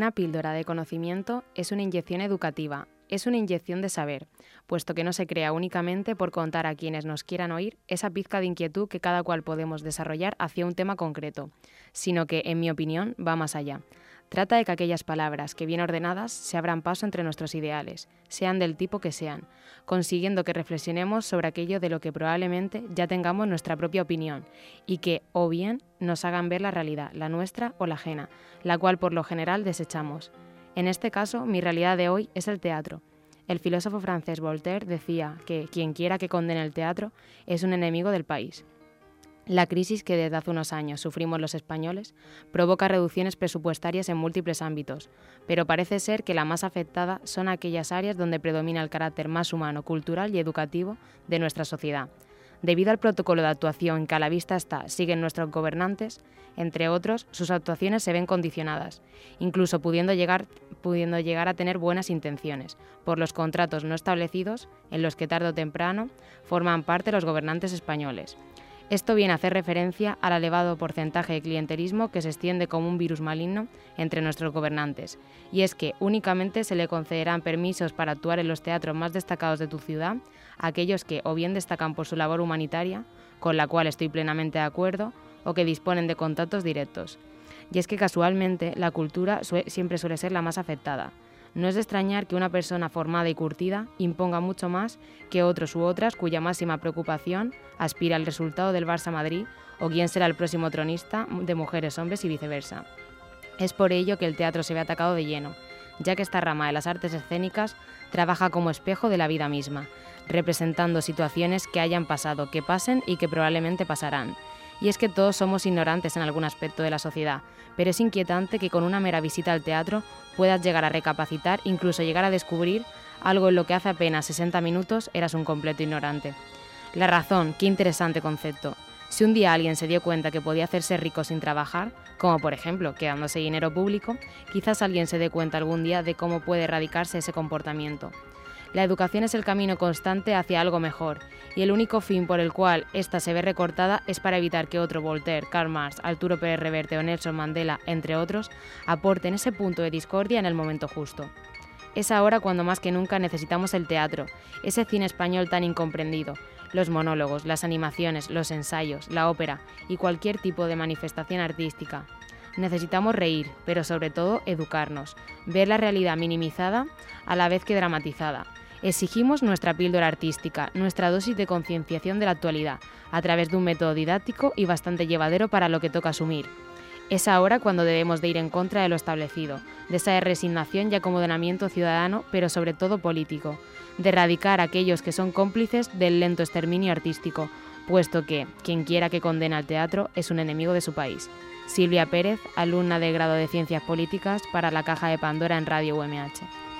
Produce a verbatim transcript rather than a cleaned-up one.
Una píldora de conocimiento es una inyección educativa, es una inyección de saber, puesto que no se crea únicamente por contar a quienes nos quieran oír esa pizca de inquietud que cada cual podemos desarrollar hacia un tema concreto, sino que, en mi opinión, va más allá. Trata de que aquellas palabras que bien ordenadas se abran paso entre nuestros ideales, sean del tipo que sean, consiguiendo que reflexionemos sobre aquello de lo que probablemente ya tengamos nuestra propia opinión y que, o bien, nos hagan ver la realidad, la nuestra o la ajena, la cual por lo general desechamos. En este caso, mi realidad de hoy es el teatro. El filósofo francés Voltaire decía que quien quiera que condene el teatro es un enemigo del país. La crisis que desde hace unos años sufrimos los españoles provoca reducciones presupuestarias en múltiples ámbitos, pero parece ser que la más afectada son aquellas áreas donde predomina el carácter más humano, cultural y educativo de nuestra sociedad. Debido al protocolo de actuación que a la vista está siguen nuestros gobernantes, entre otros, sus actuaciones se ven condicionadas, incluso pudiendo llegar, pudiendo llegar a tener buenas intenciones, por los contratos no establecidos en los que tarde o temprano forman parte los gobernantes españoles. Esto viene a hacer referencia al elevado porcentaje de clientelismo que se extiende como un virus maligno entre nuestros gobernantes, y es que únicamente se le concederán permisos para actuar en los teatros más destacados de tu ciudad a aquellos que o bien destacan por su labor humanitaria, con la cual estoy plenamente de acuerdo, o que disponen de contactos directos. Y es que casualmente la cultura sue- siempre suele ser la más afectada. No es de extrañar que una persona formada y curtida imponga mucho más que otros u otras cuya máxima preocupación aspira al resultado del Barça Madrid o quién será el próximo tronista de mujeres, hombres y viceversa. Es por ello que el teatro se ve atacado de lleno, ya que esta rama de las artes escénicas trabaja como espejo de la vida misma, representando situaciones que hayan pasado, que pasen y que probablemente pasarán. Y es que todos somos ignorantes en algún aspecto de la sociedad, pero es inquietante que con una mera visita al teatro puedas llegar a recapacitar, incluso llegar a descubrir algo en lo que hace apenas sesenta minutos eras un completo ignorante. La razón, qué interesante concepto. Si un día alguien se dio cuenta que podía hacerse rico sin trabajar, como por ejemplo quedándose dinero público, quizás alguien se dé cuenta algún día de cómo puede erradicarse ese comportamiento. La educación es el camino constante hacia algo mejor, y el único fin por el cual ésta se ve recortada es para evitar que otro Voltaire, Karl Marx, Arturo Pérez Reverte o Nelson Mandela, entre otros, aporten ese punto de discordia en el momento justo. Es ahora cuando más que nunca necesitamos el teatro, ese cine español tan incomprendido, los monólogos, las animaciones, los ensayos, la ópera y cualquier tipo de manifestación artística. Necesitamos reír, pero sobre todo educarnos, ver la realidad minimizada a la vez que dramatizada. Exigimos nuestra píldora artística, nuestra dosis de concienciación de la actualidad, a través de un método didáctico y bastante llevadero para lo que toca asumir. Es ahora cuando debemos de ir en contra de lo establecido, de esa resignación y acomodamiento ciudadano, pero sobre todo político, de erradicar a aquellos que son cómplices del lento exterminio artístico, puesto que quien quiera que condene al teatro es un enemigo de su país. Silvia Pérez, alumna de grado de Ciencias Políticas para la Caja de Pandora en Radio U M H.